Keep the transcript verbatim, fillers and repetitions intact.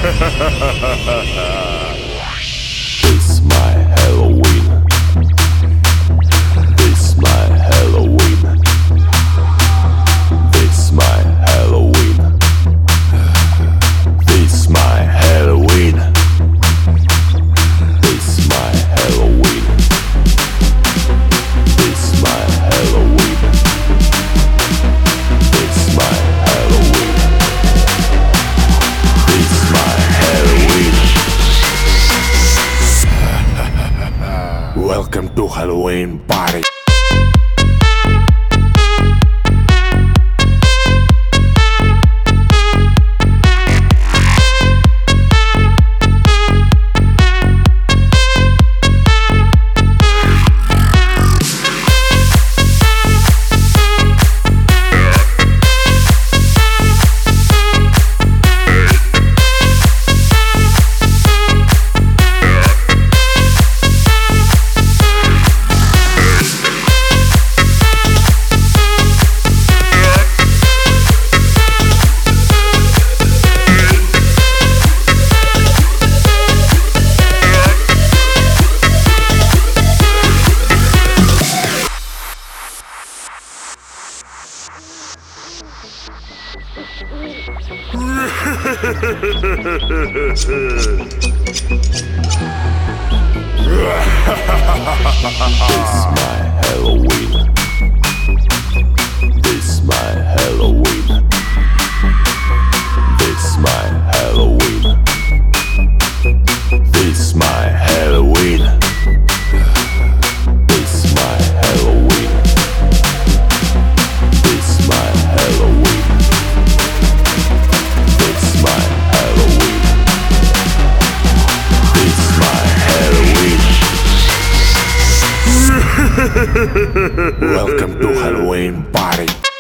This my Halloween. This my Halloween. This my Halloween. This my Halloween. This my Halloween. This my Halloween. This my Halloween. This my Halloween. Welcome to Halloween party. This my Halloween. This my Halloween. This my Halloween. This my Halloween. This my Halloween. This my Halloween. This my Halloween. This my Halloween. Welcome to Halloween party.